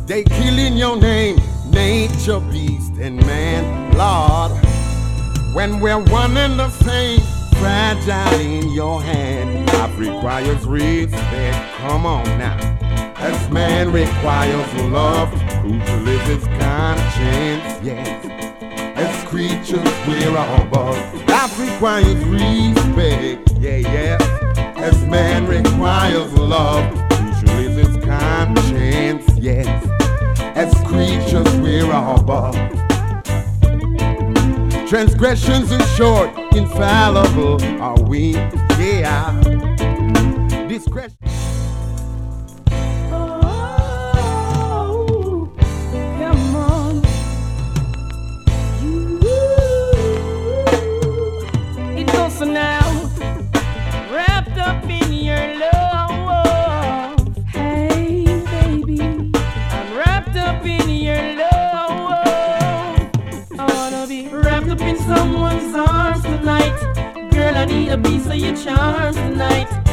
They kill in your name, nature, beast, and man, Lord. When we're one and the same, fragile in your hand, life requires respect. Come on now. As man requires love, crucial is his conscience, yes. As creatures we're above, life requires respect, yeah, yeah. As man requires love, crucial is his conscience, yes. As creatures we're above. Transgressions are short, infallible are we, yeah. Discretion. So now, wrapped up in your love, hey baby, I'm wrapped up in your love. I wanna be wrapped up in someone's arms tonight. Girl, I need a piece of your charms tonight.